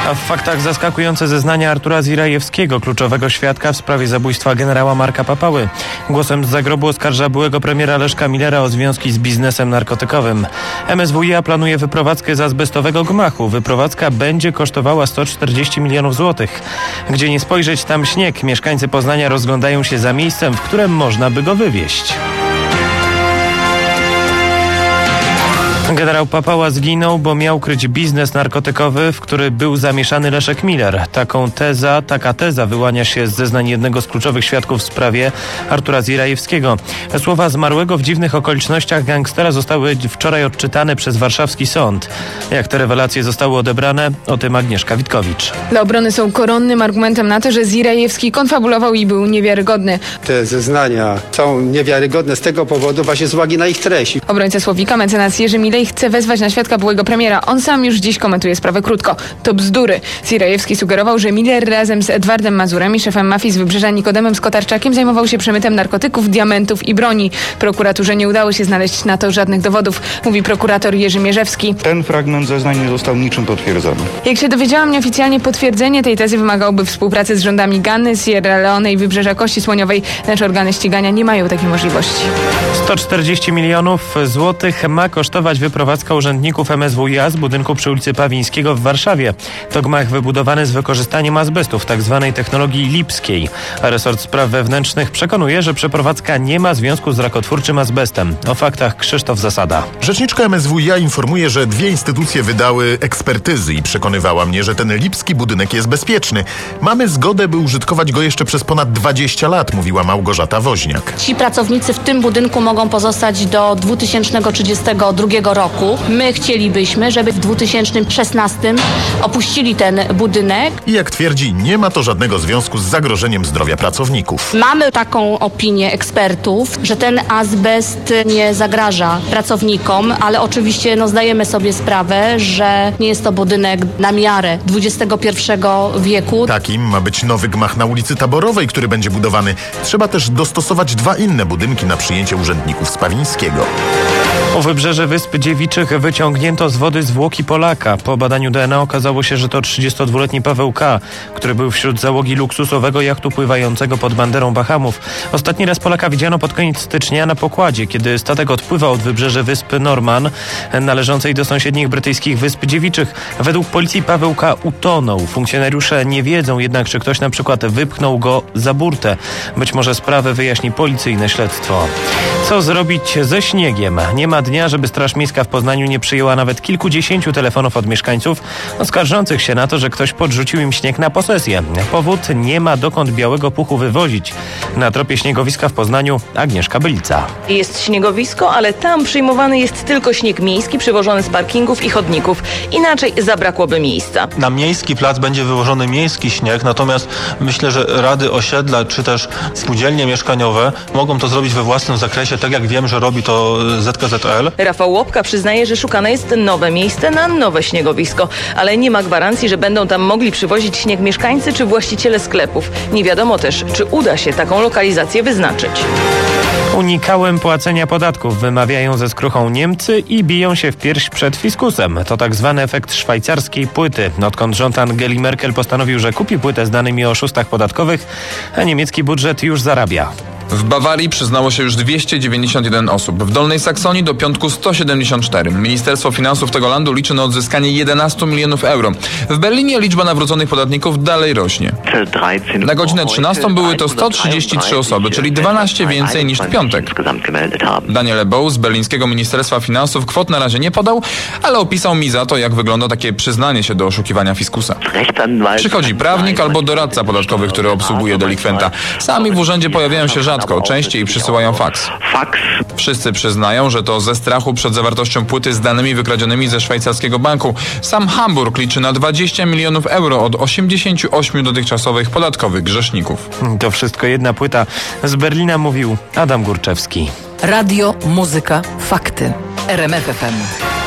A w faktach zaskakujące zeznania Artura Zirajewskiego, kluczowego świadka w sprawie zabójstwa generała Marka Papały. Głosem z zagrobu oskarża byłego premiera Leszka Millera o związki z biznesem narkotykowym. MSWiA planuje wyprowadzkę z azbestowego gmachu. Wyprowadzka będzie kosztowała 140 milionów złotych. Gdzie nie spojrzeć, tam śnieg. Mieszkańcy Poznania rozglądają się za miejscem, w którym można by go wywieźć. Generał Papała zginął, bo miał kryć biznes narkotykowy, w który był zamieszany Leszek Miller. Taka teza wyłania się z zeznań jednego z kluczowych świadków w sprawie Artura Zirajewskiego. Słowa zmarłego w dziwnych okolicznościach gangstera zostały wczoraj odczytane przez warszawski sąd. Jak te rewelacje zostały odebrane? O tym Agnieszka Witkowicz. Dla obrony są koronnym argumentem na to, że Zirajewski konfabulował i był niewiarygodny. Te zeznania są niewiarygodne z tego powodu właśnie z uwagi na ich treść. Obrońca Słowika, mecenas Jerzy Milej, chce wezwać na świadka byłego premiera. On sam już dziś komentuje sprawę krótko. To bzdury. Zirajewski sugerował, że Miller razem z Edwardem Mazurem i szefem mafii z Wybrzeża Nikodemem Skotarczakiem zajmował się przemytem narkotyków, diamentów i broni. Prokuraturze nie udało się znaleźć na to żadnych dowodów, mówi prokurator Jerzy Mierzewski. Ten fragment zeznań nie został niczym potwierdzony. Jak się dowiedziałam, nieoficjalnie potwierdzenie tej tezy wymagałoby współpracy z rządami Gany, Sierra Leone i Wybrzeża Kości Słoniowej, lecz organy ścigania nie mają takiej możliwości. 140 milionów złotych ma kosztować wyprowadzka urzędników MSWiA z budynku przy ulicy Pawińskiego w Warszawie. To gmach wybudowany z wykorzystaniem azbestu w tzw. technologii lipskiej. A resort spraw wewnętrznych przekonuje, że przeprowadzka nie ma związku z rakotwórczym azbestem. O faktach Krzysztof Zasada. Rzeczniczka MSWiA informuje, że 2 instytucje wydały ekspertyzy i przekonywała mnie, że ten lipski budynek jest bezpieczny. Mamy zgodę, by użytkować go jeszcze przez ponad 20 lat, mówiła Małgorzata Woźniak. Ci pracownicy w tym budynku mogą pozostać do 2032 roku. My chcielibyśmy, żeby w 2016 opuścili ten budynek. I jak twierdzi, nie ma to żadnego związku z zagrożeniem zdrowia pracowników. Mamy taką opinię ekspertów, że ten azbest nie zagraża pracownikom, ale oczywiście zdajemy sobie sprawę, że nie jest to budynek na miarę XXI wieku. Takim ma być nowy gmach na ulicy Taborowej, który będzie budowany. Trzeba też dostosować 2 inne budynki na przyjęcie urzędników z Pawińskiego. U wybrzeży Wysp Dziewiczych wyciągnięto z wody zwłoki Polaka. Po badaniu DNA okazało się, że to 32-letni Paweł K., który był wśród załogi luksusowego jachtu pływającego pod banderą Bahamów. Ostatni raz Polaka widziano pod koniec stycznia na pokładzie, kiedy statek odpływał od wybrzeży Wysp Norman, należącej do sąsiednich brytyjskich Wysp Dziewiczych. Według policji Paweł K. utonął. Funkcjonariusze nie wiedzą jednak, czy ktoś na przykład wypchnął go za burtę. Być może sprawę wyjaśni policyjne śledztwo. Co zrobić ze śniegiem? Nie ma dnia, żeby Straż Miejska w Poznaniu nie przyjęła nawet kilkudziesięciu telefonów od mieszkańców oskarżących się na to, że ktoś podrzucił im śnieg na posesję. Powód: nie ma dokąd białego puchu wywozić. Na tropie śniegowiska w Poznaniu Agnieszka Bylica. Jest śniegowisko, ale tam przyjmowany jest tylko śnieg miejski przywożony z parkingów i chodników. Inaczej zabrakłoby miejsca. Na miejski plac będzie wywożony miejski śnieg, natomiast myślę, że rady osiedla czy też spółdzielnie mieszkaniowe mogą to zrobić we własnym zakresie, tak jak wiem, że robi to ZKZL. Rafał Łopka przyznaje, że szukane jest nowe miejsce na nowe śniegowisko, ale nie ma gwarancji, że będą tam mogli przywozić śnieg mieszkańcy czy właściciele sklepów. Nie wiadomo też, czy uda się taką lokalizację wyznaczyć. Unikałem płacenia podatków, wymawiają ze skruchą Niemcy i biją się w pierś przed fiskusem. To tak zwany efekt szwajcarskiej płyty. Odkąd rząd Angeli Merkel postanowił, że kupi płytę z danymi o oszustach podatkowych, a niemiecki budżet już zarabia. W Bawarii przyznało się już 291 osób. W Dolnej Saksonii do piątku 174. Ministerstwo Finansów tego landu liczy na odzyskanie 11 milionów euro. W Berlinie liczba nawróconych podatników dalej rośnie. Na godzinę 13 były to 133 osoby, czyli 12 więcej niż w piątek. Daniel Ebow z berlińskiego Ministerstwa Finansów kwot na razie nie podał, ale opisał mi za to, jak wygląda takie przyznanie się do oszukiwania fiskusa. Przychodzi prawnik albo doradca podatkowy, który obsługuje delikwenta. Sami w urzędzie pojawiają się rzadko, częściej przysyłają faks. Wszyscy przyznają, że to ze strachu przed zawartością płyty z danymi wykradzionymi ze szwajcarskiego banku. Sam Hamburg liczy na 20 milionów euro od 88 dotychczasowych podatkowych grzeszników. To wszystko jedna płyta. Z Berlina mówił Adam Górczewski. Radio, muzyka, fakty. RMF FM.